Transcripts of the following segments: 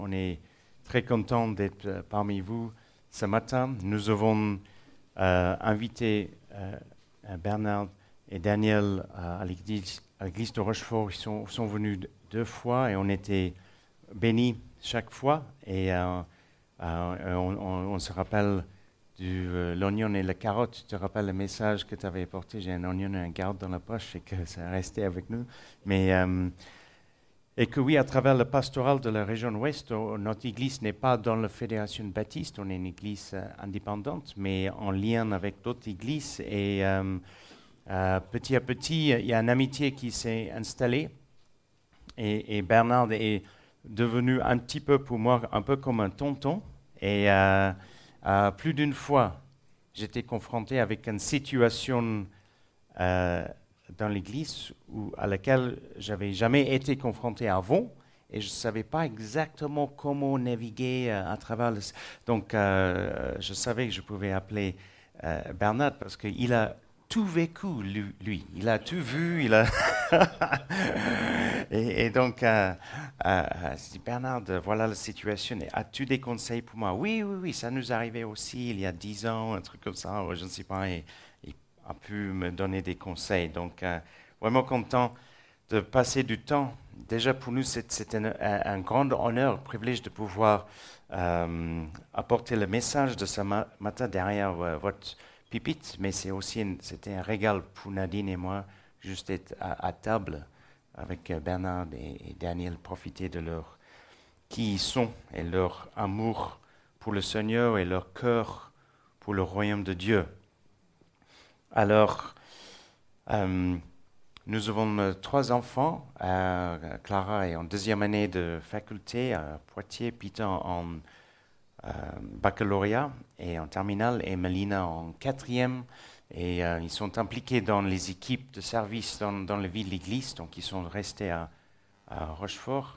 On est très content d'être parmi vous ce matin. Nous avons invité Bernard et Daniel à l'église de Rochefort. Ils sont venus deux fois et on était bénis chaque fois. Et on se rappelle de l'oignon et la carotte. Tu te rappelles le message que tu avais porté? J'ai un oignon et un carotte dans la poche et que ça est resté avec nous. Et que oui, à travers le pastoral de la région ouest, notre église n'est pas dans la Fédération baptiste, on est une église indépendante, mais en lien avec d'autres églises. Et petit à petit, il y a une amitié qui s'est installée. Et Bernard est devenu un petit peu pour moi, un peu comme un tonton. Et plus d'une fois, j'étais confronté avec une situation dans l'église à laquelle j'avais jamais été confronté avant et je ne savais pas exactement comment naviguer à travers le... Donc, je savais que je pouvais appeler Bernard parce qu'il a tout vécu, lui. Il a tout vu, il a... et donc, je dis, Bernard, voilà la situation. As-tu des conseils pour moi? Oui, oui, oui, ça nous arrivait aussi il y a 10 ans, un truc comme ça, je ne sais pas. Et a pu me donner des conseils. Donc, vraiment content de passer du temps. Déjà, pour nous, c'est un grand honneur, un privilège de pouvoir apporter le message de ce matin derrière votre pupitre, mais c'était un régal pour Nadine et moi, juste être à table avec Bernard et Daniel, profiter de leur qui ils sont et leur amour pour le Seigneur et leur cœur pour le royaume de Dieu. Alors, nous avons trois enfants. Clara est en deuxième année de faculté à Poitiers, Peter en baccalauréat et en terminale, et Melina en quatrième. Et ils sont impliqués dans les équipes de service dans la vie de l'Église, donc ils sont restés à Rochefort.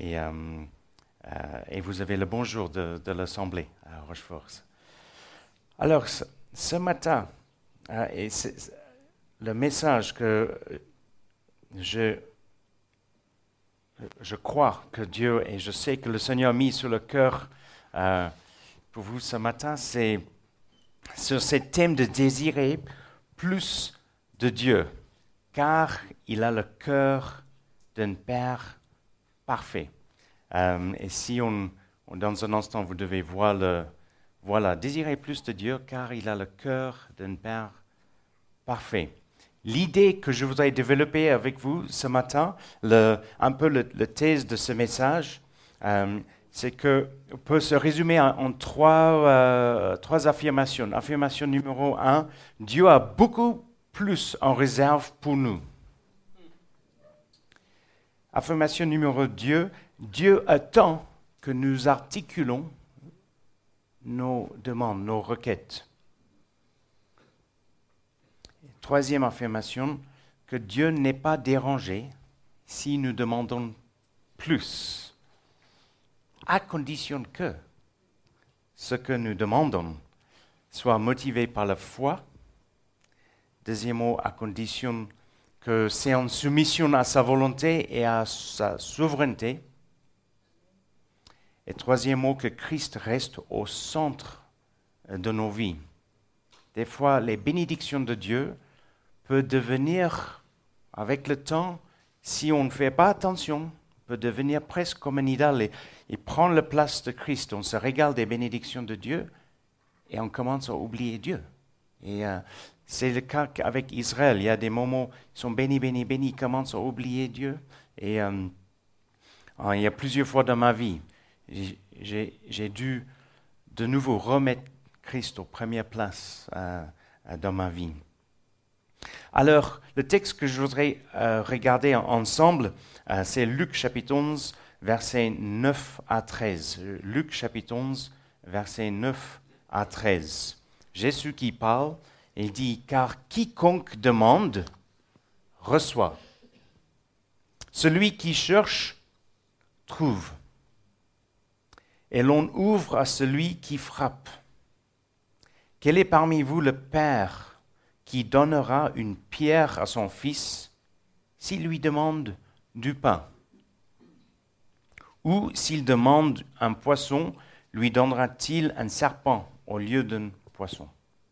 Et vous avez le bonjour de l'Assemblée à Rochefort. Alors, ce matin, et le message que je crois que Dieu, et je sais que le Seigneur a mis sur le cœur pour vous ce matin, c'est sur ce thème de désirer plus de Dieu, car il a le cœur d'un Père parfait. Et si dans un instant, vous devez voir voilà, désirer plus de Dieu, car il a le cœur d'un Père parfait. L'idée que je voudrais développer avec vous ce matin, un peu le thèse de ce message, c'est que peut se résumer en trois affirmations. Affirmation numéro 1, Dieu a beaucoup plus en réserve pour nous. Affirmation numéro 2, Dieu attend que nous articulons nos demandes, nos requêtes. Troisième affirmation, que Dieu n'est pas dérangé si nous demandons plus, à condition que ce que nous demandons soit motivé par la foi. Deuxièmement, à condition que c'est en soumission à sa volonté et à sa souveraineté. Et troisièmement, que Christ reste au centre de nos vies. Des fois, les bénédictions de Dieu peut devenir, avec le temps, si on ne fait pas attention, peut devenir presque comme un idole et prendre la place de Christ. On se régale des bénédictions de Dieu et on commence à oublier Dieu. Et c'est le cas avec Israël. Il y a des moments, ils sont bénis, bénis, bénis, ils commencent à oublier Dieu. Et il y a plusieurs fois dans ma vie, j'ai dû de nouveau remettre Christ aux premières places dans ma vie. Alors, le texte que je voudrais regarder ensemble, c'est Luc chapitre 11, versets 9 à 13. Luc chapitre 11, versets 9 à 13. Jésus qui parle, il dit, « Car quiconque demande, reçoit. Celui qui cherche, trouve. Et l'on ouvre à celui qui frappe. Quel est parmi vous le Père qui donnera une pierre à son fils s'il lui demande du pain? Ou s'il demande un poisson, lui donnera-t-il un serpent au lieu d'un poisson?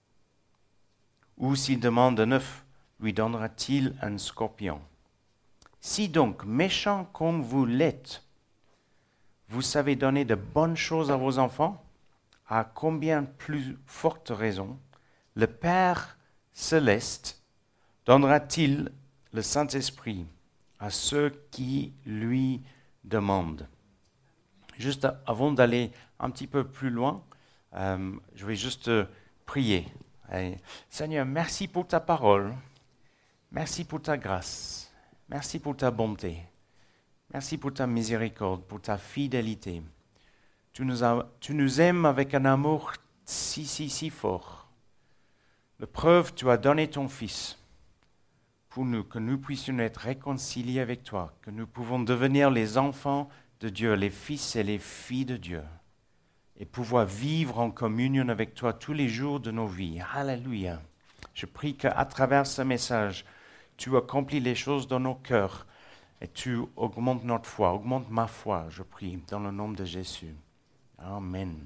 Ou s'il demande un œuf, lui donnera-t-il un scorpion? Si donc, méchant comme vous l'êtes, vous savez donner de bonnes choses à vos enfants, à combien plus forte raison le Père céleste donnera-t-il le Saint-Esprit à ceux qui lui demandent? Juste avant d'aller un petit peu plus loin, je vais juste prier. Allez. Seigneur, merci pour ta parole, merci pour ta grâce, merci pour ta bonté, merci pour ta miséricorde, pour ta fidélité. Tu nous aimes avec un amour si fort. La preuve, tu as donné ton Fils pour nous, que nous puissions être réconciliés avec toi, que nous pouvons devenir les enfants de Dieu, les fils et les filles de Dieu, et pouvoir vivre en communion avec toi tous les jours de nos vies. Alléluia. Je prie qu'à travers ce message, tu accomplis les choses dans nos cœurs et tu augmentes notre foi, augmente ma foi, je prie, dans le nom de Jésus. Amen.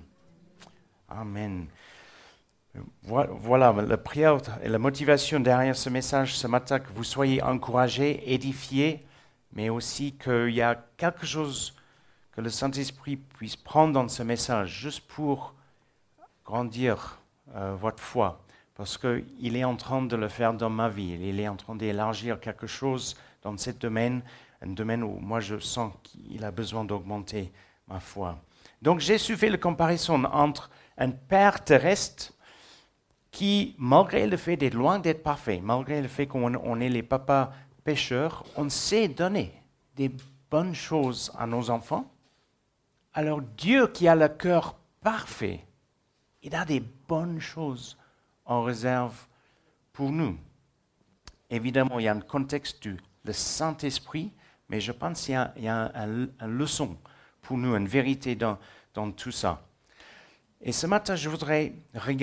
Amen. Voilà la prière et la motivation derrière ce message ce matin, que vous soyez encouragés, édifiés, mais aussi qu'il y a quelque chose que le Saint-Esprit puisse prendre dans ce message juste pour grandir votre foi, parce qu'il est en train de le faire dans ma vie, il est en train d'élargir quelque chose dans ce domaine, un domaine où moi je sens qu'il a besoin d'augmenter ma foi. Donc Jésus fait la comparaison entre un Père terrestre qui, malgré le fait d'être loin d'être parfait, malgré le fait qu'on est les papas pécheurs, on sait donner des bonnes choses à nos enfants. Alors Dieu qui a le cœur parfait, il a des bonnes choses en réserve pour nous. Évidemment, il y a un contexte du Saint-Esprit, mais je pense qu'il y a une leçon pour nous, une vérité dans tout ça. Et ce matin, je voudrais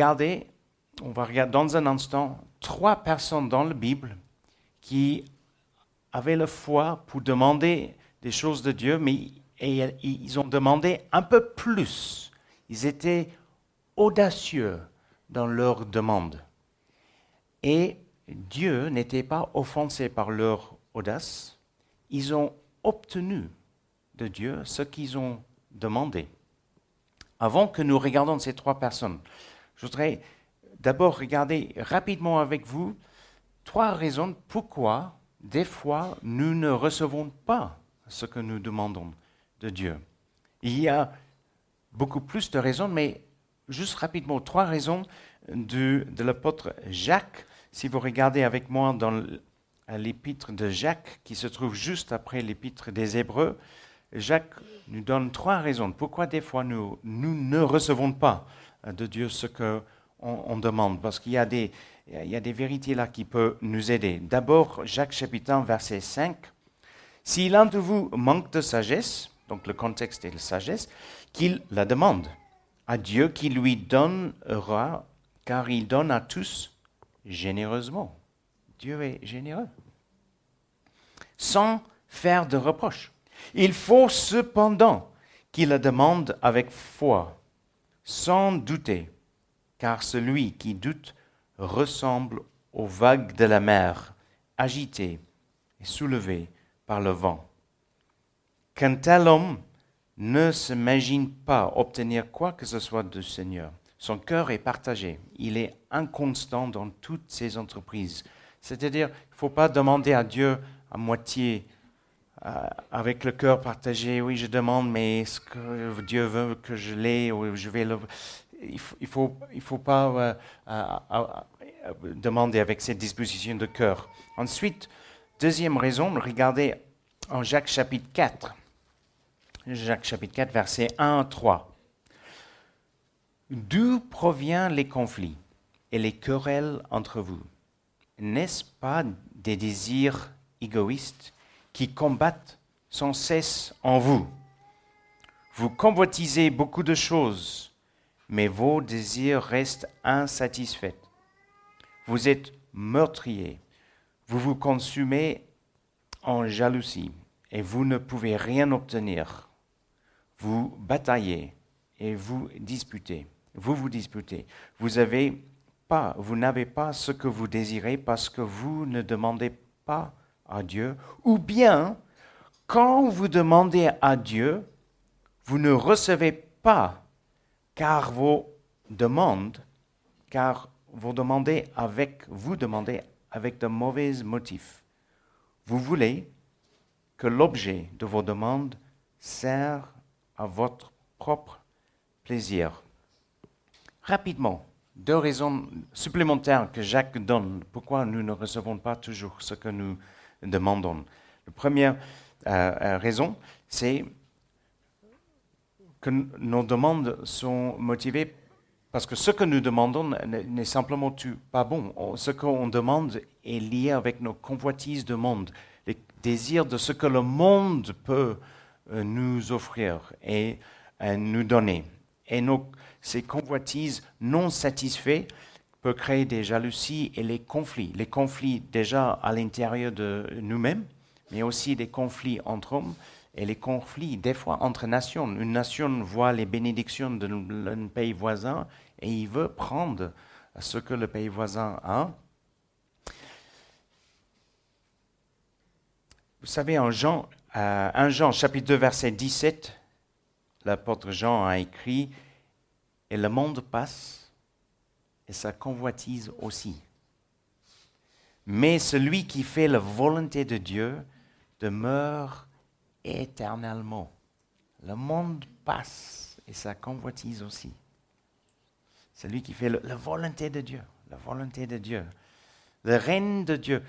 on va regarder dans un instant 3 personnes dans la Bible qui avaient la foi pour demander des choses de Dieu, mais ils ont demandé un peu plus. Ils étaient audacieux dans leur demande. Et Dieu n'était pas offensé par leur audace. Ils ont obtenu de Dieu ce qu'ils ont demandé. Avant que nous regardions ces 3 personnes, je voudrais d'abord regarder rapidement avec vous 3 raisons pourquoi, des fois, nous ne recevons pas ce que nous demandons de Dieu. Il y a beaucoup plus de raisons, mais juste rapidement, 3 raisons de l'apôtre Jacques. Si vous regardez avec moi dans l'épître de Jacques, qui se trouve juste après l'épître des Hébreux, Jacques nous donne 3 raisons pourquoi des fois nous ne recevons pas de Dieu ce qu'on demande, parce qu'il y a des vérités là qui peuvent nous aider. D'abord, Jacques chapitre 1, verset 5. « Si l'un de vous manque de sagesse, donc le contexte est la sagesse, qu'il la demande à Dieu qui lui donnera, car il donne à tous généreusement. » Dieu est généreux. Sans faire de reproche. Il faut cependant qu'il la demande avec foi, sans douter, car celui qui doute ressemble aux vagues de la mer, agitées et soulevées par le vent. Qu'un tel homme ne s'imagine pas obtenir quoi que ce soit du Seigneur. Son cœur est partagé, il est inconstant dans toutes ses entreprises. C'est-à-dire, il ne faut pas demander à Dieu à moitié, avec le cœur partagé. Oui, je demande, mais est-ce que Dieu veut que je l'ai ou je vais le... Il faut pas demander avec cette disposition de cœur. Ensuite, deuxième raison, regardez en Jacques chapitre 4. Jacques chapitre 4, versets 1 à 3. D'où proviennent les conflits et les querelles entre vous? N'est-ce pas des désirs égoïstes qui combattent sans cesse en vous? Vous convoitisez beaucoup de choses, mais vos désirs restent insatisfaits. Vous êtes meurtriers, vous vous consumez en jalousie et vous ne pouvez rien obtenir. vous bataillez et vous disputez. Vous disputez. Vous n'avez pas ce que vous désirez parce que vous ne demandez pas à Dieu, ou bien, quand vous demandez à Dieu, vous ne recevez pas, car vous demandez avec de mauvais motifs. Vous voulez que l'objet de vos demandes sert à votre propre plaisir. Rapidement, 2 raisons supplémentaires que Jacques donne pourquoi nous ne recevons pas toujours ce que nous demandons. La première raison, c'est que nos demandes sont motivées parce que ce que nous demandons n'est simplement pas bon. Ce qu'on demande est lié avec nos convoitises de monde, les désirs de ce que le monde peut nous offrir et nous donner. Et ces convoitises non satisfaites peuvent créer des jalousies et les conflits déjà à l'intérieur de nous-mêmes, mais aussi des conflits entre hommes et les conflits des fois entre nations. Une nation voit les bénédictions d'un pays voisin et il veut prendre ce que le pays voisin a. Vous savez, en Jean, 1 Jean chapitre 2 verset 17, l'apôtre Jean a écrit « Et le monde passe, et sa convoitise aussi. Mais celui qui fait la volonté de Dieu demeure éternellement. » Le monde passe, et sa convoitise aussi. Celui qui fait la volonté de Dieu, le règne de Dieu.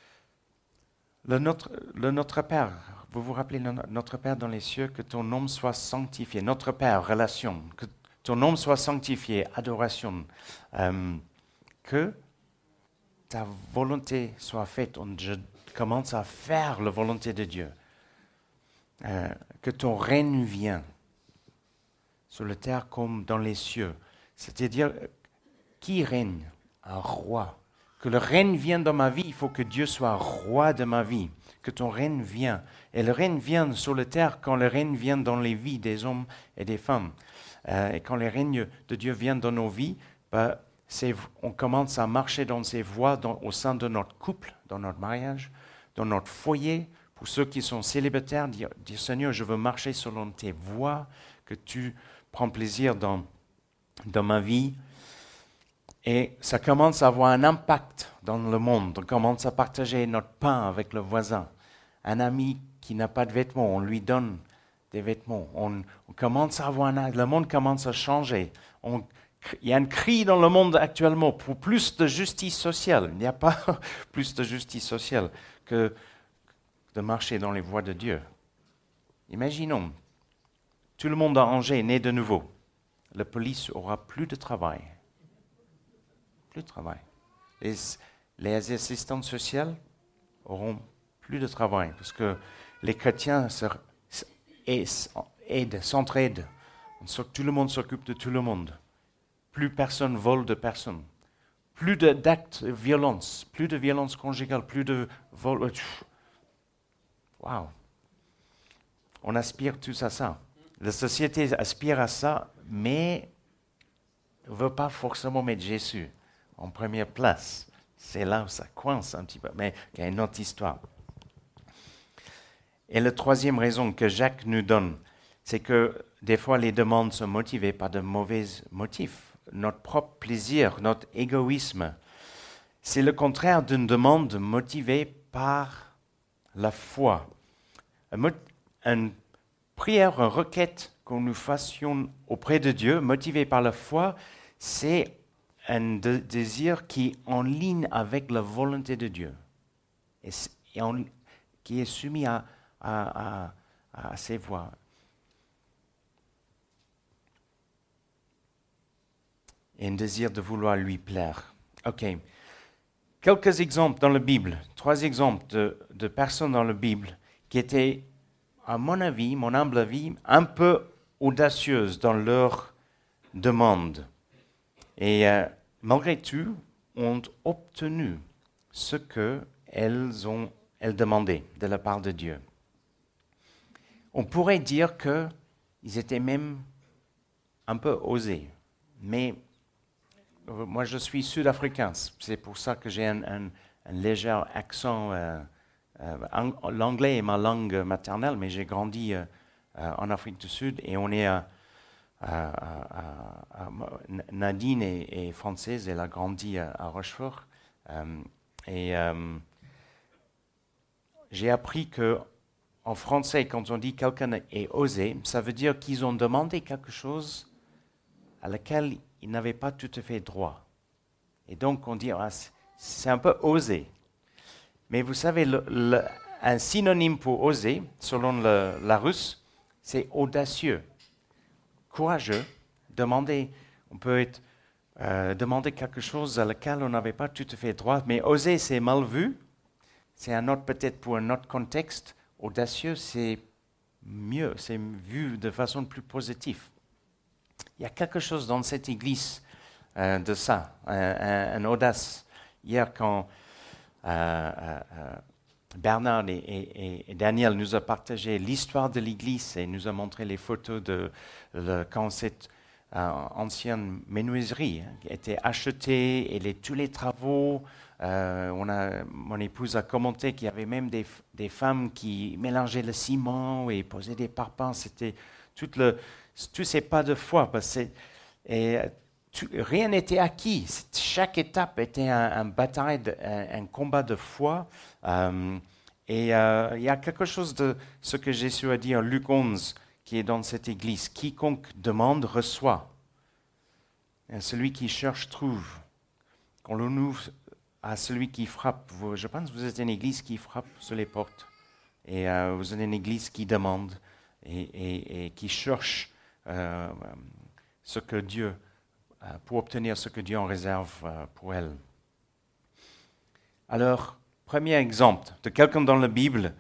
Notre Père, vous vous rappelez, notre Père dans les cieux, que ton nom soit sanctifié. Notre Père, relation, que ton nom soit sanctifié, adoration. Que ta volonté soit faite. Je commence à faire la volonté de Dieu. Que ton règne vienne sur la terre comme dans les cieux. C'est-à-dire, qui règne? Un roi. Que le règne vienne dans ma vie, il faut que Dieu soit roi de ma vie. Que ton règne vienne. Et le règne vient sur la terre quand le règne vient dans les vies des hommes et des femmes. Et quand le règne de Dieu vient dans nos vies, on commence à marcher dans ces voies au sein de notre couple, dans notre mariage, dans notre foyer. Pour ceux qui sont célibataires, dire Seigneur, je veux marcher selon tes voies, que tu prends plaisir dans ma vie. Et ça commence à avoir un impact dans le monde. On commence à partager notre pain avec le voisin. Un ami qui n'a pas de vêtements, on lui donne des vêtements. On commence à avoir le monde commence à changer. Il y a un cri dans le monde actuellement pour plus de justice sociale. Il n'y a pas plus de justice sociale que de marcher dans les voies de Dieu. Imaginons, tout le monde à Angers est né de nouveau. La police aura plus de travail. Plus de travail. Les assistantes sociales auront plus de travail parce que les chrétiens s'entraident. Tout le monde s'occupe de tout le monde. Plus personne vole de personne. Plus d'actes de violence. Plus de violence conjugale. Plus de vol. Waouh! On aspire tous à ça. La société aspire à ça, mais ne veut pas forcément mettre Jésus en première place. C'est là où ça coince un petit peu, mais il y a une autre histoire. Et la troisième raison que Jacques nous donne, c'est que des fois les demandes sont motivées par de mauvais motifs. Notre propre plaisir, notre égoïsme. C'est le contraire d'une demande motivée par la foi. Une prière, une requête que nous fassions auprès de Dieu, motivée par la foi, c'est un désir qui est en ligne avec la volonté de Dieu, qui est soumis à ses voies. Et un désir de vouloir lui plaire. Ok. Quelques exemples dans la Bible, 3 exemples de personnes dans la Bible qui étaient, à mon avis, mon humble avis, un peu audacieuses dans leurs demandes. Et malgré tout, ont obtenu ce qu'elles demandaient de la part de Dieu. On pourrait dire que ils étaient même un peu osés. Mais moi, je suis sud-africain. C'est pour ça que j'ai un léger accent. L'anglais est ma langue maternelle, mais j'ai grandi en Afrique du Sud et on est Nadine est française, elle a grandi à Rochefort. Et j'ai appris que en français, quand on dit quelqu'un est osé, ça veut dire qu'ils ont demandé quelque chose à laquelle ils n'avaient pas tout à fait droit. Et donc on dit, c'est un peu osé. Mais vous savez, un synonyme pour oser, selon la russe, c'est audacieux, courageux. On peut demander quelque chose à laquelle on n'avait pas tout à fait droit, mais oser, c'est mal vu. C'est un autre, peut-être pour un autre contexte. Audacieux, c'est mieux, c'est vu de façon plus positive. Il y a quelque chose dans cette église de ça, un audace. Hier, quand Bernard et Daniel nous ont partagé l'histoire de l'église et nous ont montré les photos de quand cette ancienne menuiserie était achetée et tous les travaux. Mon épouse a commenté qu'il y avait même des femmes qui mélangeaient le ciment et posaient des parpaings. C'était tous ces pas de foi. Rien n'était acquis. Chaque étape était un bataille, un combat de foi. Il y a quelque chose de ce que Jésus a dit en Luc 11 qui est dans cette église. Quiconque demande reçoit. Et celui qui cherche trouve. Quand l'on ouvre à celui qui frappe, je pense que vous êtes une église qui frappe sur les portes. Et vous êtes une église qui demande et qui cherche ce que Dieu pour obtenir ce que Dieu en réserve pour elle. Alors, premier exemple de quelqu'un dans la Bible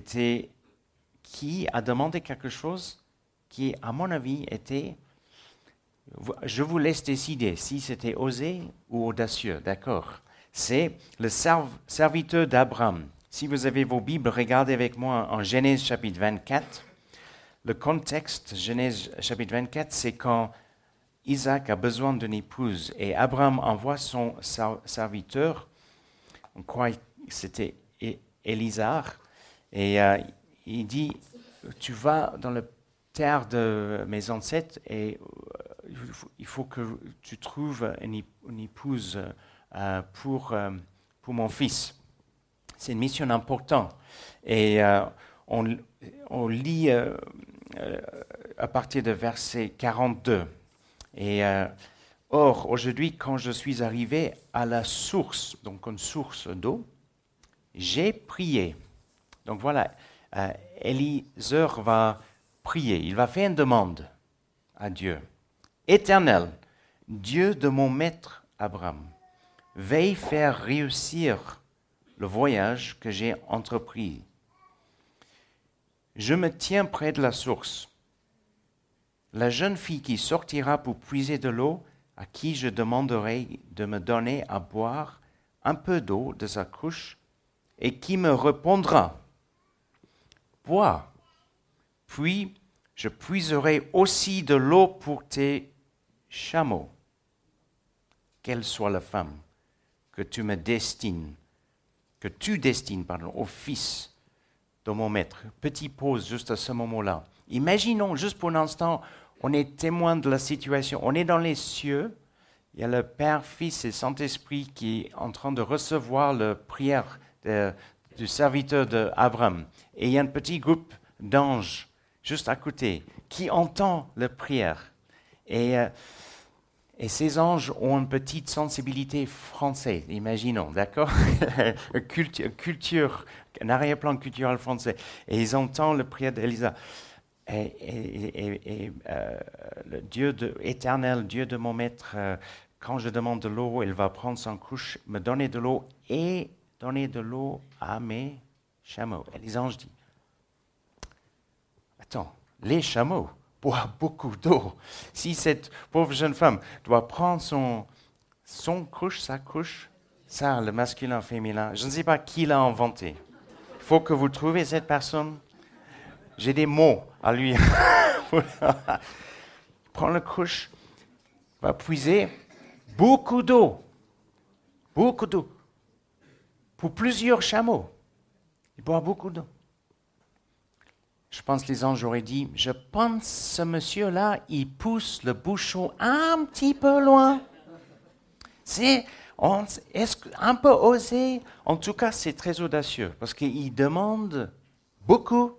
qui a demandé quelque chose qui, à mon avis, était... Je vous laisse décider si c'était osé ou audacieux, d'accord? C'est le serviteur d'Abraham. Si vous avez vos Bibles, regardez avec moi en Genèse chapitre 24. Le contexte, Genèse chapitre 24, c'est quand Isaac a besoin d'une épouse et Abraham envoie son serviteur, on croit que c'était Élisar, et il dit, tu vas dans la terre de mes ancêtres et il faut que tu trouves une épouse pour mon fils. C'est une mission importante. Et on lit à partir de verset 42. Et or, aujourd'hui, quand je suis arrivé à la source, donc une source d'eau, j'ai prié. Donc voilà, Éliseur va prier, il va faire une demande à Dieu. Éternel, Dieu de mon maître Abraham, veuille faire réussir le voyage que j'ai entrepris. Je me tiens près de la source. La jeune fille qui sortira pour puiser de l'eau, à qui je demanderai de me donner à boire un peu d'eau de sa couche, et qui me répondra, bois, puis je puiserai aussi de l'eau pour tes chameaux. Quelle soit la femme que tu destines au fils de mon maître. Petite pause juste à ce moment-là. Imaginons juste pour un instant, on est témoin de la situation. On est dans les cieux. Il y a le Père, Fils et Saint-Esprit qui est en train de recevoir la prière du serviteur d'Abraham. Et il y a un petit groupe d'anges juste à côté qui entend la prière. Et ces anges ont une petite sensibilité française, imaginons, d'accord? Un arrière-plan culturel français. Et ils entendent la prière d'Élisa. Et le Dieu éternel, Dieu de mon maître, quand je demande de l'eau, il va prendre son couche, me donner de l'eau et donner de l'eau à mes chameaux. Et les anges disent, attends, les chameaux boivent beaucoup d'eau. Si cette pauvre jeune femme doit prendre sa couche, ça, le masculin, féminin, je ne sais pas qui l'a inventé. Il faut que vous trouviez cette personne. J'ai des mots à lui Prends la cruche, va puiser beaucoup d'eau, pour plusieurs chameaux. Il boit beaucoup d'eau. Je pense que les anges auraient dit, je pense ce monsieur-là, il pousse le bouchon un petit peu loin. Est-ce un peu osé? En tout cas, c'est très audacieux, parce qu'il demande beaucoup.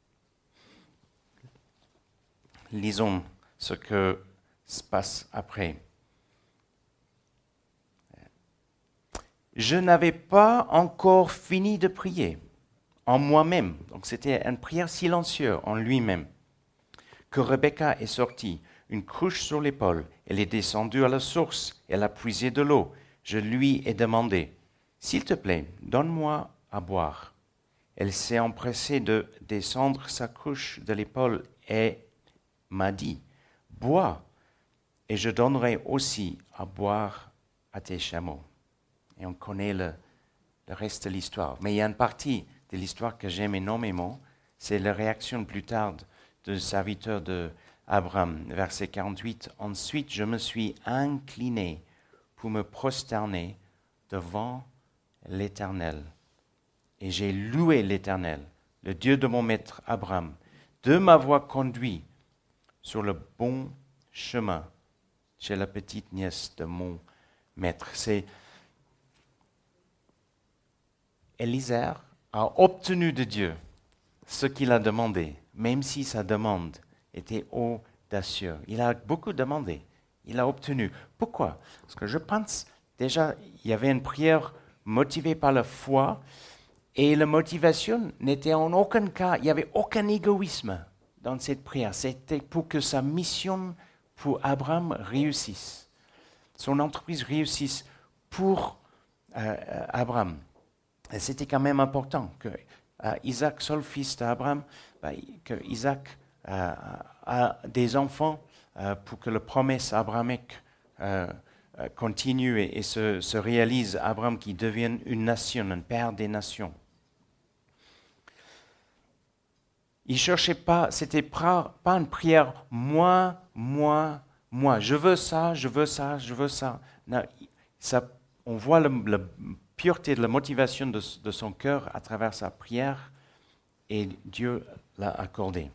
Lisons ce que se passe après. Je n'avais pas encore fini de prier en moi-même. Donc c'était une prière silencieuse en lui-même. Que Rebecca est sortie, une cruche sur l'épaule. Elle est descendue à la source. Elle a puisé de l'eau. Je lui ai demandé, s'il te plaît, donne-moi à boire. Elle s'est empressée de descendre sa cruche de l'épaule et m'a dit, bois, et je donnerai aussi à boire à tes chameaux. Et on connaît le reste de l'histoire. Mais il y a une partie de l'histoire que j'aime énormément, c'est la réaction plus tard du serviteur d'Abraham, verset 48. Ensuite, je me suis incliné pour me prosterner devant l'Éternel. Et j'ai loué l'Éternel, le Dieu de mon maître Abraham, de m'avoir conduit sur le bon chemin chez la petite nièce de mon maître. C'est Élisée a obtenu de Dieu ce qu'il a demandé, même si sa demande était audacieuse. Il a beaucoup demandé. Il a obtenu. Pourquoi? Parce que je pense déjà, il y avait une prière motivée par la foi et la motivation n'était en aucun cas, il n'y avait aucun égoïsme dans cette prière. C'était pour que sa mission pour Abraham réussisse. Son entreprise réussisse pour Abraham. Et c'était quand même important que Isaac, seul fils d'Abraham, que Isaac a des enfants pour que la promesse abrahamique continue et se réalise. Abraham qui devienne une nation, un père des nations. Il ne cherchait pas, c'était pas une prière moi, je veux ça, je veux ça, je veux ça. Non, on voit la pureté de la motivation de son cœur à travers sa prière et Dieu l'a accordé.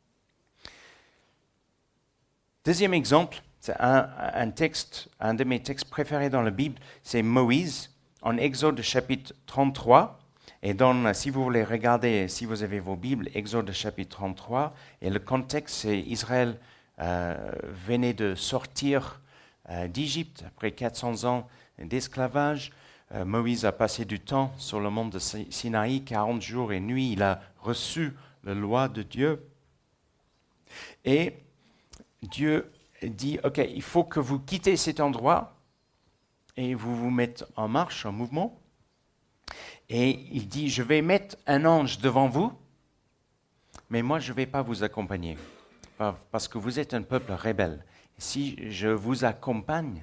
Deuxième exemple, c'est un texte, un de mes textes préférés dans la Bible, c'est Moïse en Exode chapitre 33. Et donc, si vous voulez regarder, si vous avez vos Bibles, Exode chapitre 33, et le contexte, c'est Israël venait de sortir d'Égypte après 400 ans d'esclavage. Moïse a passé du temps sur le mont de Sinaï, 40 jours et nuits. Il a reçu la loi de Dieu. Et Dieu dit, OK, il faut que vous quittez cet endroit et vous vous mettez en marche, en mouvement. Et il dit, je vais mettre un ange devant vous, mais moi, je ne vais pas vous accompagner, parce que vous êtes un peuple rebelle. Si je vous accompagne,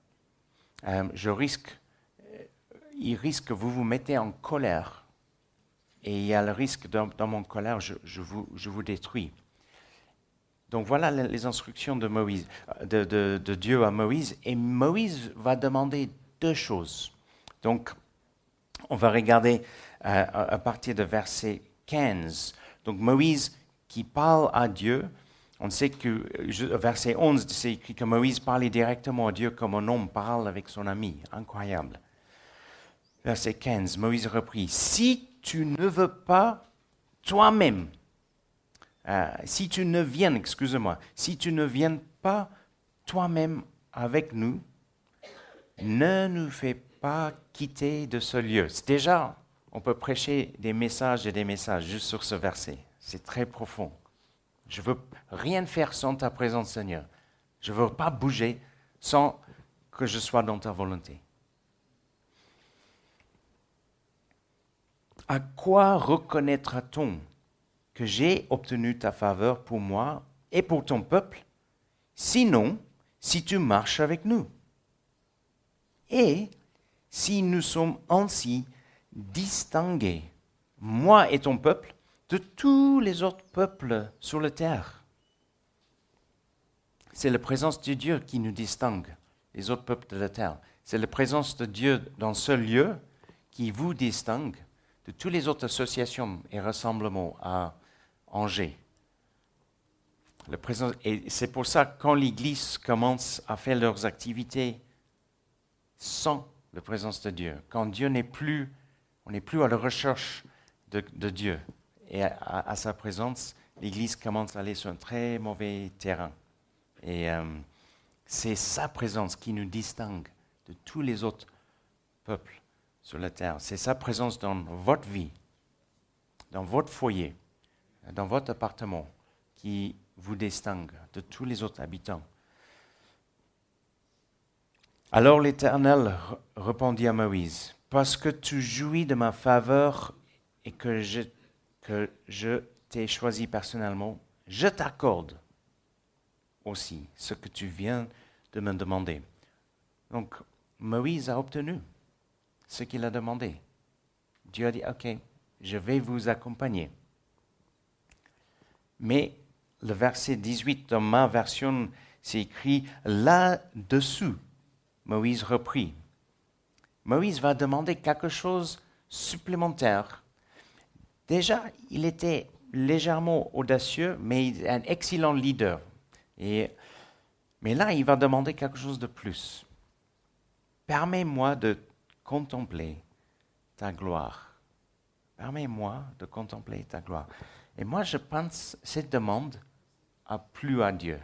il risque que vous vous mettez en colère. Et il y a le risque, dans mon colère, je vous détruis. Donc voilà les instructions de Moïse, de Dieu à Moïse. Et Moïse va demander deux choses. Donc, on va regarder à partir de verset 15. Donc Moïse qui parle à Dieu, on sait que verset 11, c'est écrit que Moïse parlait directement à Dieu comme un homme parle avec son ami. Incroyable. Verset 15, Moïse reprit, si tu ne veux pas toi-même, si tu ne viens pas toi-même avec nous, ne nous fais pas quitter de ce lieu. Déjà, on peut prêcher des messages et des messages juste sur ce verset. C'est très profond. Je ne veux rien faire sans ta présence, Seigneur. Je ne veux pas bouger sans que je sois dans ta volonté. À quoi reconnaîtra-t-on que j'ai obtenu ta faveur pour moi et pour ton peuple, sinon si tu marches avec nous? Et si nous sommes ainsi distingués, moi et ton peuple, de tous les autres peuples sur la terre. C'est la présence de Dieu qui nous distingue des autres peuples de la terre. C'est la présence de Dieu dans ce lieu qui vous distingue de toutes les autres associations et rassemblements à Angers. Et c'est pour ça que quand l'Église commence à faire leurs activités sans la présence de Dieu, quand Dieu on n'est plus à la recherche de Dieu et à sa présence, l'Église commence à aller sur un très mauvais terrain. Et c'est sa présence qui nous distingue de tous les autres peuples sur la terre. C'est sa présence dans votre vie, dans votre foyer, dans votre appartement, qui vous distingue de tous les autres habitants. Alors l'Éternel répondit à Moïse, « Parce que tu jouis de ma faveur et que je t'ai choisi personnellement, je t'accorde aussi ce que tu viens de me demander. » Donc, Moïse a obtenu ce qu'il a demandé. Dieu a dit, « Ok, je vais vous accompagner. » Mais le verset 18 dans ma version, c'est écrit là-dessous. Moïse reprit. Moïse va demander quelque chose supplémentaire. Déjà, il était légèrement audacieux, mais un excellent leader. Mais là, il va demander quelque chose de plus. Permets-moi de contempler ta gloire. Permets-moi de contempler ta gloire. Et moi, je pense que cette demande a plu à Dieu.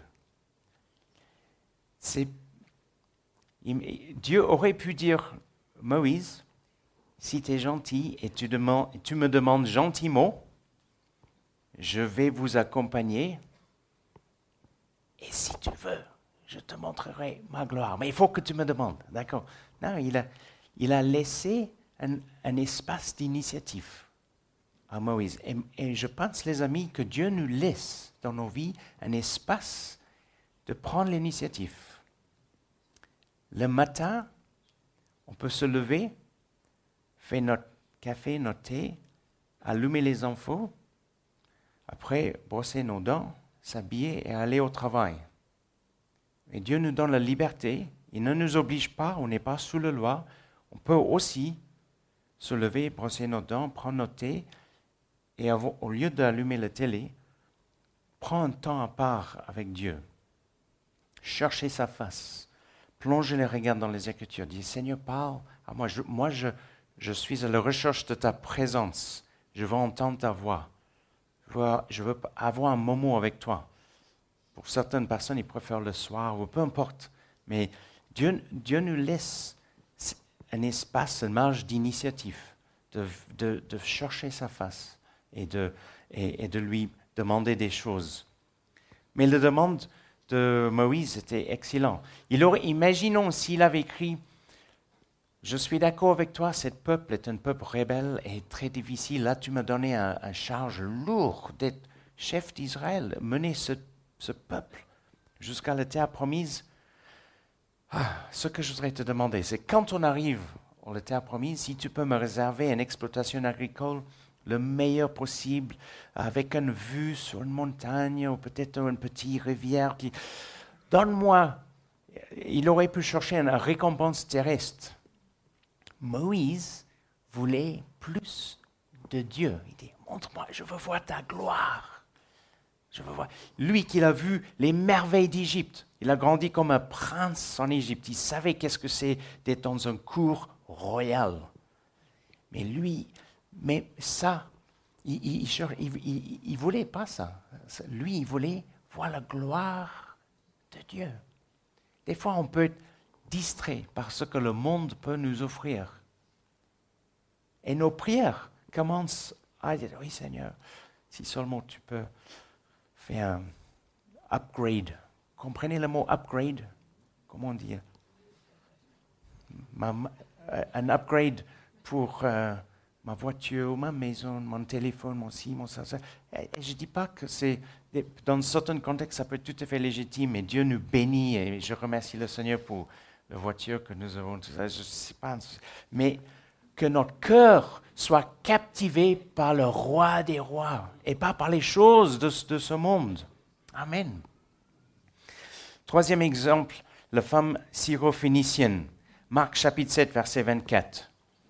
Dieu aurait pu dire, Moïse, si tu es gentil et tu me demandes gentiment, je vais vous accompagner. Et si tu veux, je te montrerai ma gloire. Mais il faut que tu me demandes, d'accord? Non, il a laissé un espace d'initiative à Moïse. Et je pense, les amis, que Dieu nous laisse dans nos vies un espace de prendre l'initiative. Le matin, on peut se lever, faire notre café, notre thé, allumer les infos, après brosser nos dents, s'habiller et aller au travail. Et Dieu nous donne la liberté, il ne nous oblige pas, on n'est pas sous la loi. On peut aussi se lever, brosser nos dents, prendre notre thé, et au lieu d'allumer la télé, prendre un temps à part avec Dieu. Chercher sa face, plonger les regards dans les Écritures, dire Seigneur, parle à moi. Je suis à la recherche de ta présence. Je veux entendre ta voix. Je veux avoir un moment avec toi. Pour certaines personnes, ils préfèrent le soir ou peu importe. Mais Dieu nous laisse un espace, une marge d'initiative, de chercher sa face et de lui demander des choses. Mais la demande de Moïse était excellente. Imaginons s'il avait écrit « Je suis d'accord avec toi, ce peuple est un peuple rebelle et très difficile. Là, tu m'as donné un charge lourd d'être chef d'Israël, mener ce peuple jusqu'à la terre promise. Ce que je voudrais te demander, c'est quand on arrive à la terre promise, si tu peux me réserver une exploitation agricole le meilleur possible, avec une vue sur une montagne ou peut-être une petite rivière. Donne-moi. Il aurait pu chercher une récompense terrestre. Moïse voulait plus de Dieu. Il dit, montre-moi, je veux voir ta gloire. Je veux voir. Lui qui a vu les merveilles d'Égypte, il a grandi comme un prince en Égypte. Il savait qu'est-ce que c'est d'être dans un cour royal. Mais ça, il voulait pas ça. Lui, il voulait voir la gloire de Dieu. Des fois, on peut être distrait par ce que le monde peut nous offrir. Et nos prières commencent à dire, oui Seigneur, si seulement tu peux faire un upgrade. Comprenez le mot upgrade? Comment dire? Un upgrade pour ma voiture, ma maison, mon téléphone, mon ci, mon ça. Et je ne dis pas que c'est... Dans certains contextes, ça peut être tout à fait légitime et Dieu nous bénit et je remercie le Seigneur pour la voiture que nous avons. Tout ça, je sais pas. Mais que notre cœur soit captivé par le roi des rois et pas par les choses de ce monde. Amen. Troisième exemple, la femme syrophénicienne. Marc chapitre 7, verset 24.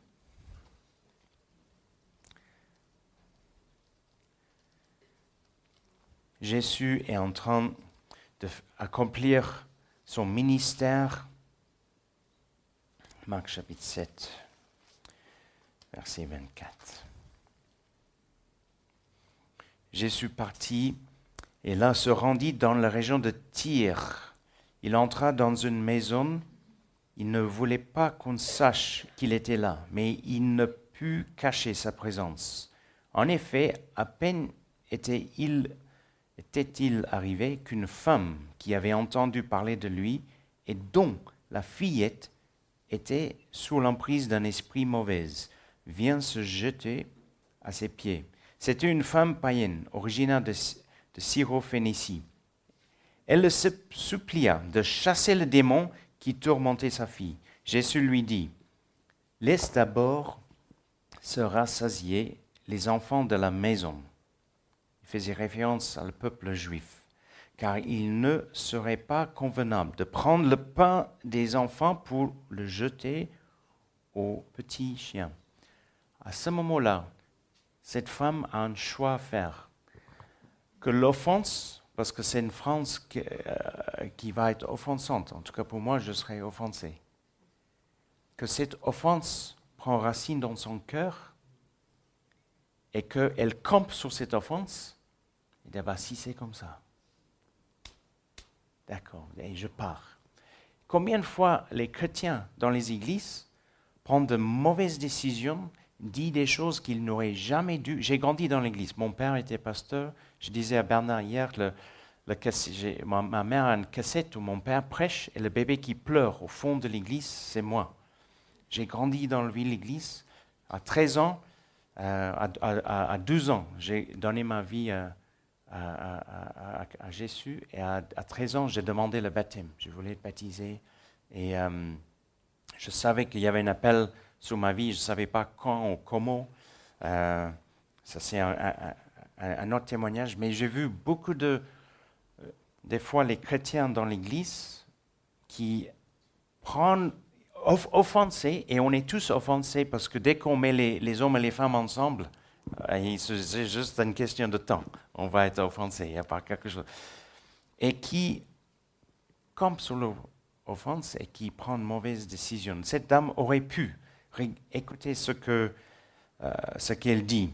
Jésus est en train d'accomplir son ministère. Marc chapitre 7, verset 24. Jésus partit et là se rendit dans la région de Tyr. Il entra dans une maison. Il ne voulait pas qu'on sache qu'il était là, mais il ne put cacher sa présence. En effet, à peine était-il arrivé qu'une femme qui avait entendu parler de lui et dont la fillette était sous l'emprise d'un esprit mauvais, vient se jeter à ses pieds. C'était une femme païenne, originaire de Syrophénicie. Elle le supplia de chasser le démon qui tourmentait sa fille. Jésus lui dit, « Laisse d'abord se rassasier les enfants de la maison. » Il faisait référence au peuple juif, car il ne serait pas convenable de prendre le pain des enfants pour le jeter aux petits chiens. À ce moment-là, cette femme a un choix à faire. Que l'offense, parce que c'est une phrase qui va être offensante, en tout cas pour moi, je serai offensé. Que cette offense prend racine dans son cœur et qu'elle campe sur cette offense, et dit, bah, si c'est comme ça, d'accord, et je pars. Combien de fois les chrétiens dans les églises prennent de mauvaises décisions, disent des choses qu'ils n'auraient jamais dû. J'ai grandi dans l'église, mon père était pasteur, je disais à Bernard hier, ma mère a une cassette où mon père prêche et le bébé qui pleure au fond de l'église, c'est moi. J'ai grandi dans l'église. À 13 ans, à 12 ans, j'ai donné ma vie à Jésus. Et à 13 ans, j'ai demandé le baptême. Je voulais être baptisé. Et je savais qu'il y avait un appel sur ma vie. Je ne savais pas quand ou comment. Ça, c'est un autre témoignage. Mais j'ai vu beaucoup des fois les chrétiens dans l'église qui prennent offensés, et on est tous offensés parce que dès qu'on met les hommes et les femmes ensemble, c'est juste une question de temps. On va être offensé, il n'y a pas quelque chose. Et qui campent sur l'offense et qui prennent de mauvaises décisions. Cette dame aurait pu écouter ce qu'elle dit.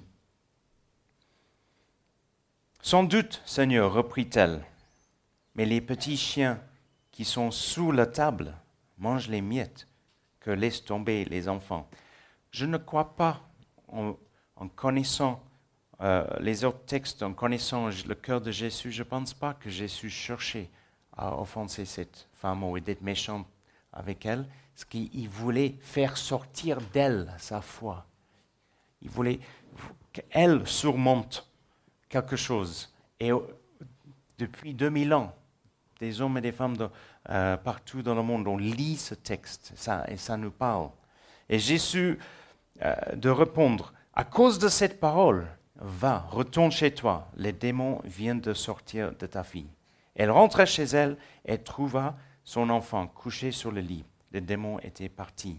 Sans doute, Seigneur, reprit-elle, mais les petits chiens qui sont sous la table mangent les miettes que laissent tomber les enfants. Je ne crois pas, en connaissant les autres textes, en connaissant le cœur de Jésus, je ne pense pas que Jésus cherchait à offenser cette femme ou d'être méchant avec elle, parce qu'il voulait faire sortir d'elle sa foi. Il voulait qu'elle surmonte quelque chose. Et depuis 2000 ans, des hommes et des femmes partout dans le monde, on lit ce texte et ça nous parle. Et Jésus de répondre, à cause de cette parole, va, retourne chez toi, les démons viennent de sortir de ta fille. Elle rentra chez elle et trouva son enfant couché sur le lit. Les démons étaient partis.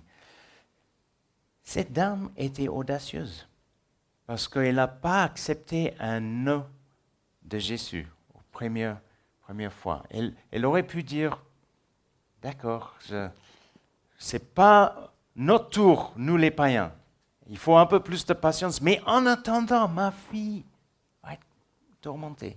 Cette dame était audacieuse parce qu'elle n'a pas accepté un non de Jésus première fois. Elle aurait pu dire, d'accord, c'est pas notre tour, nous les païens. Il faut un peu plus de patience, mais en attendant, ma fille va être tourmentée.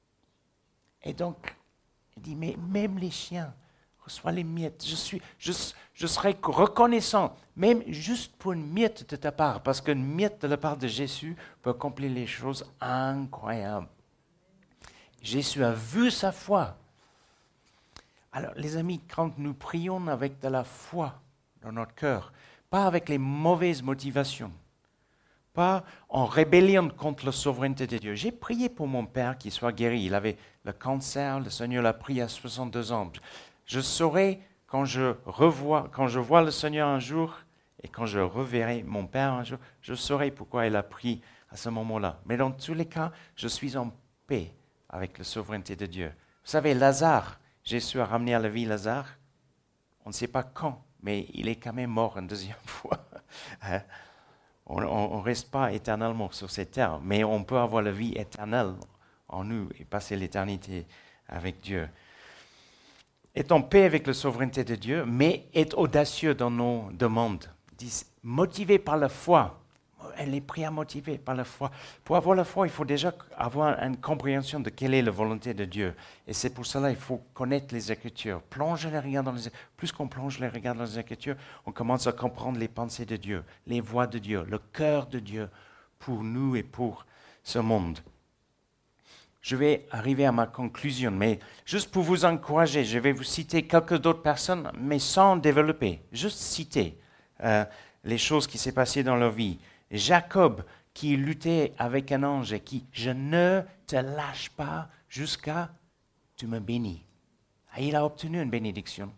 Et donc, elle dit, mais même les chiens reçoivent les miettes. Je serais reconnaissant, même juste pour une miette de ta part, parce qu'une miette de la part de Jésus peut accomplir les choses incroyables. Jésus a vu sa foi. Alors, les amis, quand nous prions avec de la foi dans notre cœur, pas avec les mauvaises motivations, pas en rébellion contre la souveraineté de Dieu. J'ai prié pour mon père qu'il soit guéri. Il avait le cancer, le Seigneur l'a pris à 62 ans. Je saurai quand je vois le Seigneur un jour et quand je reverrai mon père un jour, je saurai pourquoi il a pris à ce moment-là. Mais dans tous les cas, je suis en paix avec la souveraineté de Dieu. Vous savez, Lazare, Jésus a ramené à la vie Lazare. On ne sait pas quand, mais il est quand même mort une deuxième fois. On ne reste pas éternellement sur cette terre, mais on peut avoir la vie éternelle en nous et passer l'éternité avec Dieu. Être en paix avec la souveraineté de Dieu, mais être audacieux dans nos demandes. Motivé par la foi. Elle est prière motivée par la foi. Pour avoir la foi, il faut déjà avoir une compréhension de quelle est la volonté de Dieu. Et c'est pour cela qu'il faut connaître les Écritures. Plonger les regards dans les Écritures. Plus qu'on plonge les regards dans les Écritures, on commence à comprendre les pensées de Dieu, les voies de Dieu, le cœur de Dieu pour nous et pour ce monde. Je vais arriver à ma conclusion, mais juste pour vous encourager, je vais vous citer quelques autres personnes, mais sans développer. Juste citer les choses qui s'est passées dans leur vie. Jacob, qui luttait avec un ange et qui, je ne te lâche pas jusqu'à tu me bénis. Et il a obtenu une bénédiction.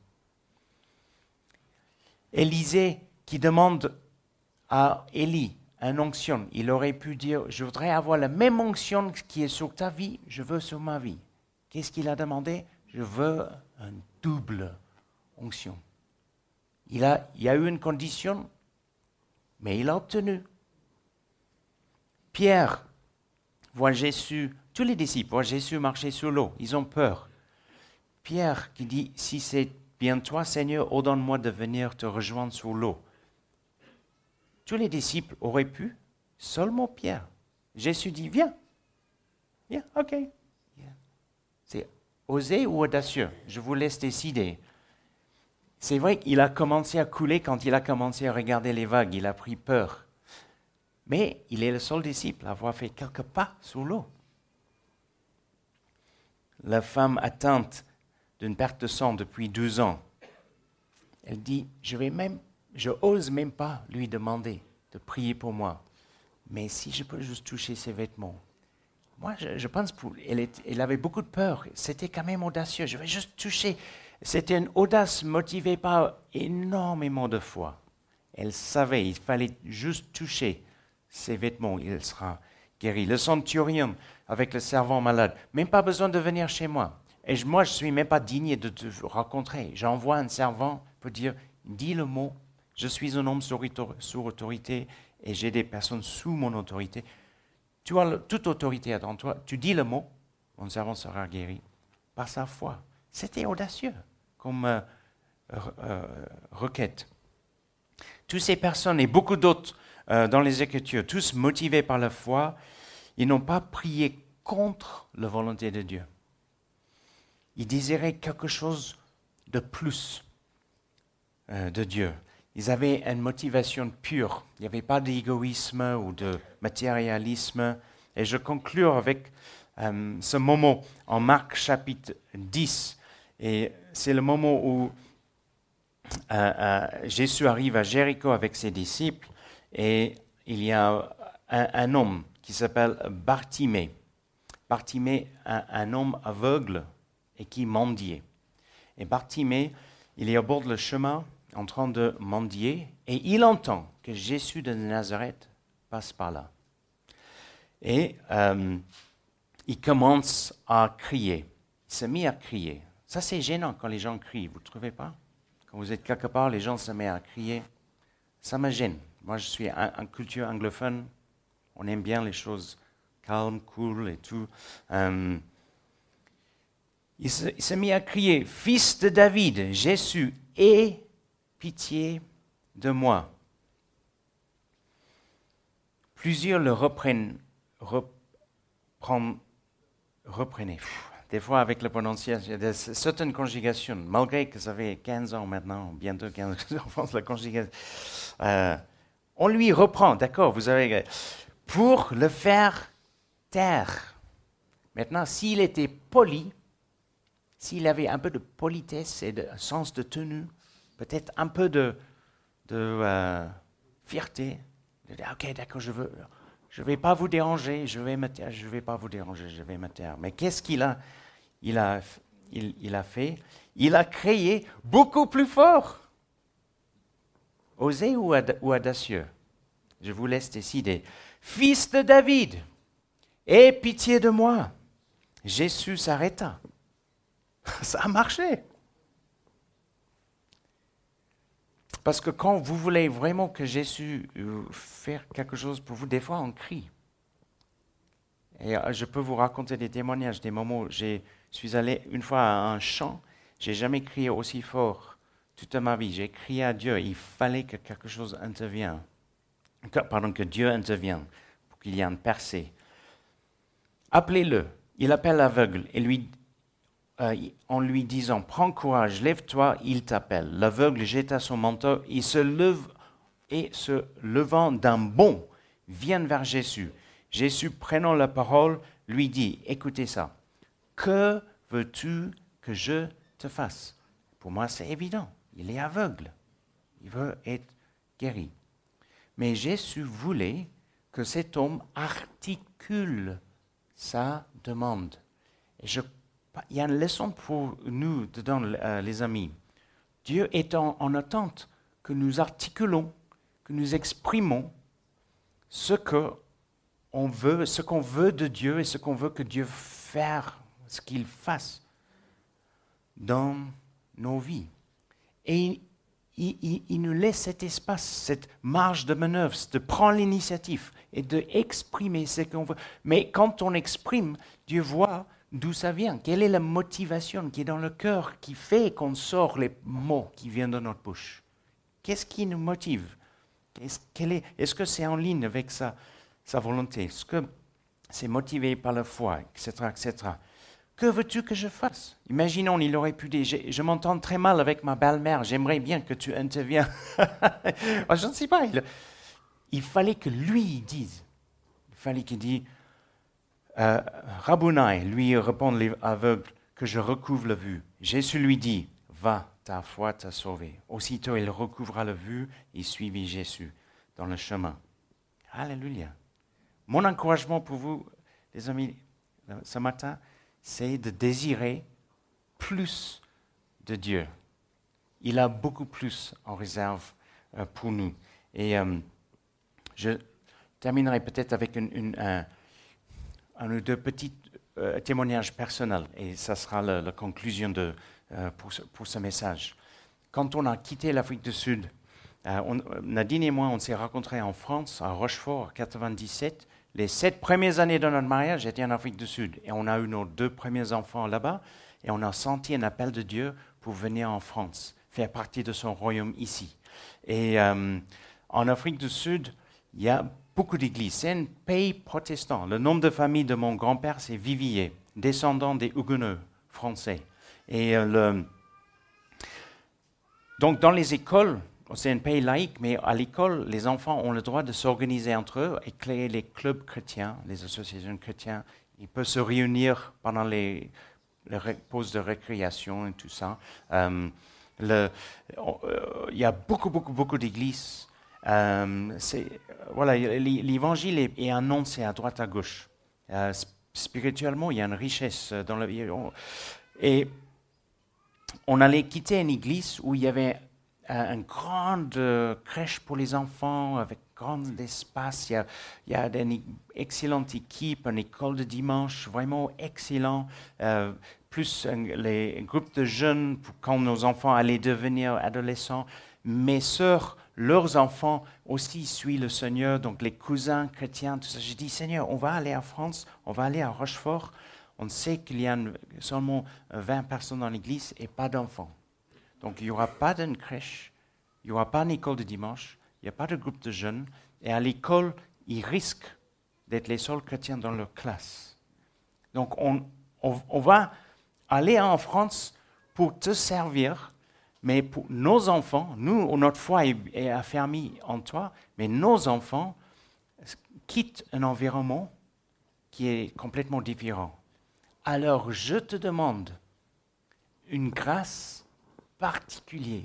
Élisée, qui demande à Élie une onction. Il aurait pu dire, je voudrais avoir la même onction qui est sur ta vie, je veux sur ma vie. Qu'est-ce qu'il a demandé? Je veux une double onction. Il y a eu une condition, mais il a obtenu. Pierre voit Jésus, tous les disciples voient Jésus marcher sur l'eau, ils ont peur. Pierre qui dit, si c'est bien toi Seigneur, ordonne-moi de venir te rejoindre sur l'eau. Tous les disciples auraient pu, seulement Pierre. Jésus dit, viens, ok. C'est osé ou audacieux, je vous laisse décider. C'est vrai qu'il a commencé à couler quand il a commencé à regarder les vagues, il a pris peur. Mais il est le seul disciple à avoir fait quelques pas sous l'eau. La femme atteinte d'une perte de sang depuis 12 ans, elle dit, je n'ose même pas lui demander de prier pour moi. Mais si je peux juste toucher ses vêtements. Moi, je pense qu'elle avait beaucoup de peur. C'était quand même audacieux. Je vais juste toucher. C'était une audace motivée par énormément de foi. Elle savait, il fallait juste toucher ses vêtements, il sera guéri. Le centurion avec le servant malade, même pas besoin de venir chez moi. Et moi, je ne suis même pas digne de te rencontrer. J'envoie un servant pour dire, dis le mot, je suis un homme sous autorité et j'ai des personnes sous mon autorité. Tu as toute autorité devant toi, tu dis le mot, mon servant sera guéri par sa foi. C'était audacieux comme requête. Toutes ces personnes et beaucoup d'autres dans les Écritures, tous motivés par la foi, ils n'ont pas prié contre la volonté de Dieu. Ils désiraient quelque chose de plus de Dieu. Ils avaient une motivation pure. Il n'y avait pas d'égoïsme ou de matérialisme. Et je conclue avec ce moment en Marc chapitre 10. Et c'est le moment où Jésus arrive à Jéricho avec ses disciples. Et il y a un homme qui s'appelle Bartimée. Bartimée, un homme aveugle et qui mendiait. Et Bartimée, il est au bord du chemin en train de mendier et il entend que Jésus de Nazareth passe par là. Et il commence à crier. Il s'est mis à crier. Ça, c'est gênant quand les gens crient, vous ne trouvez pas? Quand vous êtes quelque part, les gens se mettent à crier. Ça me gêne. Moi, je suis en culture anglophone. On aime bien les choses calmes, cool et tout. Il s'est mis à crier, « Fils de David, Jésus, aie pitié de moi. » Plusieurs le reprenaient. Des fois, avec la prononciation, il y a certaines conjugations, malgré que ça fait 15 ans maintenant, bientôt 15 ans en France, la conjugation, on lui reprend, d'accord, vous avez, pour le faire taire. Maintenant, s'il était poli, s'il avait un peu de politesse et de sens de tenue, peut-être un peu de fierté, de dire, ok, d'accord, je vais pas vous déranger, je vais pas vous déranger, je vais me taire. Mais qu'est-ce qu'il a fait? Il a crié beaucoup plus fort. Osé ou audacieux? Je vous laisse décider. Fils de David, aie pitié de moi. Jésus s'arrêta. Ça a marché. Parce que quand vous voulez vraiment que Jésus fasse quelque chose pour vous, des fois on crie. Et je peux vous raconter des témoignages, des moments où je suis allé une fois à un chant, j'ai jamais crié aussi fort toute ma vie. J'ai crié à Dieu, il fallait que quelque chose intervienne. Que Dieu intervienne pour qu'il y ait une percée. Appelez-le. Il appelle l'aveugle et en lui disant, prends courage, lève-toi, il t'appelle. L'aveugle jeta son manteau, il se lève et se levant d'un bond, vient vers Jésus. Jésus, prenant la parole, lui dit, écoutez ça, que veux-tu que je te fasse? Pour moi, c'est évident, il est aveugle, il veut être guéri. Mais Jésus voulait que cet homme articule sa demande. Et il y a une leçon pour nous dedans, les amis. Dieu est en attente que nous articulons, que nous exprimons ce qu'on veut de Dieu et ce qu'on veut que Dieu fasse, ce qu'il fasse dans nos vies. Et il nous laisse cet espace, cette marge de manœuvre, de prendre l'initiative et d'exprimer ce qu'on veut. Mais quand on exprime, Dieu voit d'où ça vient, quelle est la motivation qui est dans le cœur, qui fait qu'on sort les mots qui viennent de notre bouche. Qu'est-ce qui nous motive? Est-ce que c'est en ligne avec sa volonté? Est-ce que c'est motivé par la foi, etc., etc.? Que veux-tu que je fasse? Imaginons, il aurait pu dire, je m'entends très mal avec ma belle-mère, j'aimerais bien que tu interviennes. Je ne sais pas. Il fallait que lui dise. Il fallait qu'il dise, Rabboni, lui répond l'aveugle, que je recouvre la vue. Jésus lui dit, va, ta foi t'a sauvé. Aussitôt, il recouvra la vue et suivit Jésus dans le chemin. Alléluia. Mon encouragement pour vous, les amis, ce matin, c'est de désirer plus de Dieu. Il a beaucoup plus en réserve pour nous. Et je terminerai peut-être avec un ou deux petits témoignages personnels, et ça sera la conclusion pour ce message. Quand on a quitté l'Afrique du Sud, Nadine et moi, on s'est rencontrés en France, à Rochefort, en 1997. Les 7 premières années de notre mariage, j'étais en Afrique du Sud. Et on a eu nos 2 premiers enfants là-bas. Et on a senti un appel de Dieu pour venir en France, faire partie de son royaume ici. Et en Afrique du Sud, il y a beaucoup d'églises. C'est un pays protestant. Le nom de famille de mon grand-père, c'est Vivier, descendant des Huguenots français. Et donc dans les écoles, c'est un pays laïque, mais à l'école, les enfants ont le droit de s'organiser entre eux et créer les clubs chrétiens, les associations chrétiennes. Ils peuvent se réunir pendant les pauses de récréation et tout ça. Il y a beaucoup d'églises. L'évangile est annoncé à droite à gauche. Spirituellement, il y a une richesse dans la vie. Et on allait quitter une église où il y avait une grande crèche pour les enfants avec grand espace. Il y a une excellente équipe, une école de dimanche vraiment excellent. Plus les groupes de jeunes pour quand nos enfants allaient devenir adolescents. Mes sœurs, leurs enfants aussi suivent le Seigneur, donc les cousins chrétiens, tout ça. J'ai dit, Seigneur, on va aller en France, on va aller à Rochefort. On sait qu'il y a seulement 20 personnes dans l'église et pas d'enfants. Donc, il n'y aura pas d'une crèche, il n'y aura pas d'une école de dimanche, il n'y a pas de groupe de jeunes. Et à l'école, ils risquent d'être les seuls chrétiens dans leur classe. Donc, on va aller en France pour te servir, mais pour nos enfants, nous, notre foi est affermie en toi, mais nos enfants quittent un environnement qui est complètement différent. Alors, je te demande une grâce particulière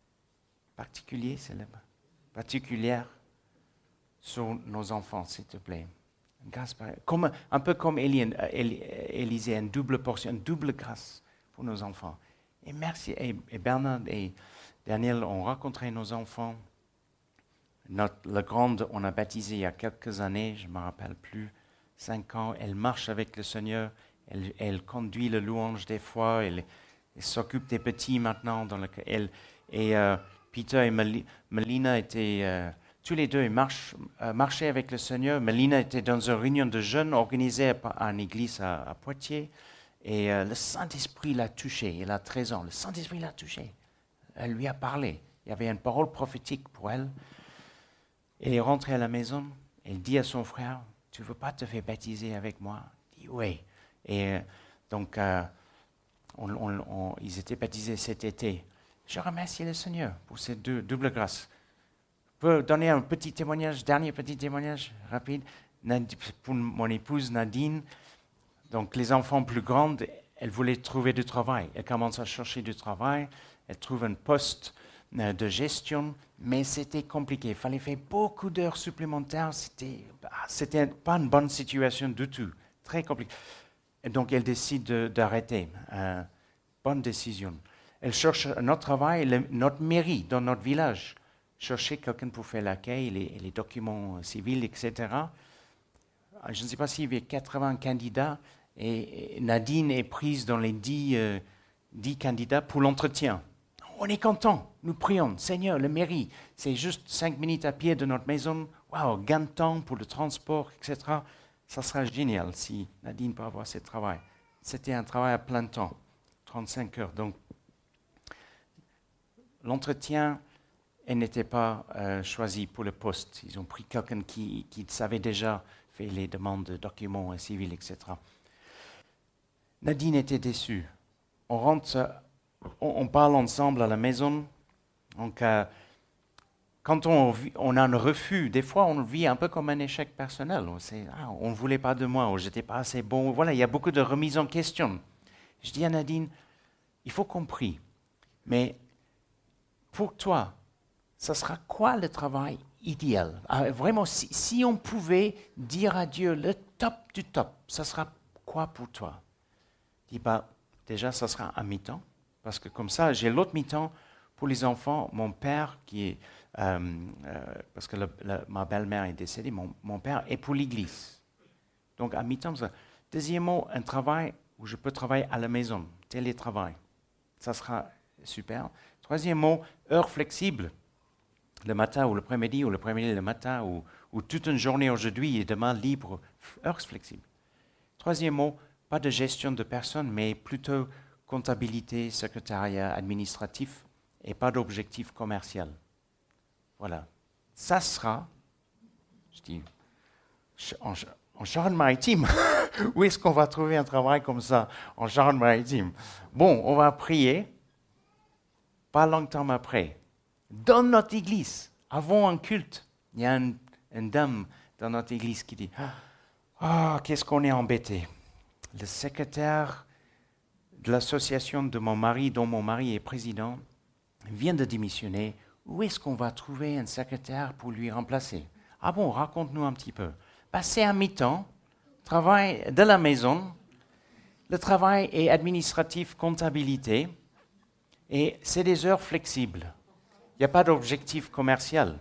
sur nos enfants, s'il te plaît. Une grâce un peu comme Élisée, une double portion, une double grâce pour nos enfants. Et merci. Et Bernard et Daniel ont rencontré nos enfants. La grande, on a baptisé il y a quelques années, je ne me rappelle plus, 5 ans. Elle marche avec le Seigneur. Elle conduit le louange des fois. Elle s'occupe des petits maintenant. Peter et Melina étaient tous les deux marchaient avec le Seigneur. Melina était dans une réunion de jeunes organisée à une église à Poitiers. Et le Saint-Esprit l'a touchée. Elle a 13 ans. Le Saint-Esprit l'a touchée. Elle lui a parlé. Il y avait une parole prophétique pour elle. Elle est rentrée à la maison. Elle dit à son frère, « Tu ne veux pas te faire baptiser avec moi ?» Il dit, « Oui. » Et donc, ils étaient baptisés cet été. Je remercie le Seigneur pour cette double grâce. Je peux donner un petit témoignage, dernier petit témoignage rapide. Pour mon épouse Nadine, donc les enfants plus grandes, elle voulait trouver du travail. Elle commence à chercher du travail. Elle trouve un poste de gestion, mais c'était compliqué. Il fallait faire beaucoup d'heures supplémentaires. C'était pas une bonne situation du tout. Très compliqué. Et donc, elle décide d'arrêter. Bonne décision. Elle cherche un autre travail. Notre mairie, dans notre village, cherchait quelqu'un pour faire l'accueil, les documents civils, etc. Je ne sais pas s'il y avait 80 candidats et Nadine est prise dans les 10 candidats pour l'entretien. On est content, nous prions. Seigneur, la mairie, c'est juste 5 minutes à pied de notre maison. Waouh, gain de temps pour le transport, etc. Ça sera génial si Nadine peut avoir ce travail. C'était un travail à plein temps, 35 heures. Donc, l'entretien, elle n'était pas choisie pour le poste. Ils ont pris quelqu'un qui savait déjà faire les demandes de documents civils, etc. Nadine était déçue. On rentre, on parle ensemble à la maison. Donc, quand on a un refus, des fois on le vit un peu comme un échec personnel. On ne voulait pas de moi, ou j'étais pas assez bon. Voilà, il y a beaucoup de remises en question. Je dis à Nadine, il faut qu'on prie. Mais pour toi, ça sera quoi le travail idéal? Vraiment, si on pouvait dire à Dieu le top du top, ça sera quoi pour toi? Il dit, déjà, ça sera à mi-temps, parce que comme ça, j'ai l'autre mi-temps pour les enfants. Mon père, parce que ma belle-mère est décédée, mon père est pour l'église. Donc, à mi-temps, ça. Deuxièmement, un travail où je peux travailler à la maison, télétravail. Ça sera super. Troisièmement, heure flexible. Le matin ou l'après-midi, ou l'après-midi le matin, ou toute une journée aujourd'hui et demain libre, heures flexibles. Troisièmement, pas de gestion de personnes, mais plutôt comptabilité, secrétariat, administratif, et pas d'objectif commercial. Voilà. Ça sera, je dis, en Charente-Maritime. Où est-ce qu'on va trouver un travail comme ça en Charente-Maritime? Bon, on va prier, pas longtemps après. Dans notre église, avant un culte, il y a une dame dans notre église qui dit « Ah, qu'est-ce qu'on est embêté. Le secrétaire de l'association de mon mari, dont mon mari est président, vient de démissionner. Où est-ce qu'on va trouver un secrétaire pour lui remplacer? Ah bon, raconte-nous un petit peu. » C'est à mi-temps, travail de la maison. Le travail est administratif, comptabilité, et c'est des heures flexibles. Il n'y a pas d'objectif commercial.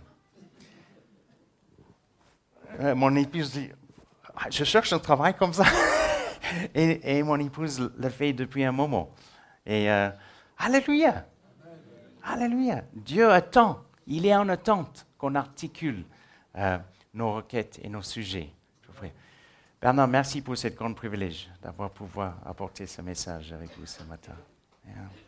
Mon épouse dit, je cherche un travail comme ça. et mon épouse le fait depuis un moment. Et alléluia. Alléluia. Dieu attend. Il est en attente qu'on articule nos requêtes et nos sujets. Bernard, merci pour ce grand privilège d'avoir pouvoir apporter ce message avec vous ce matin. Yeah.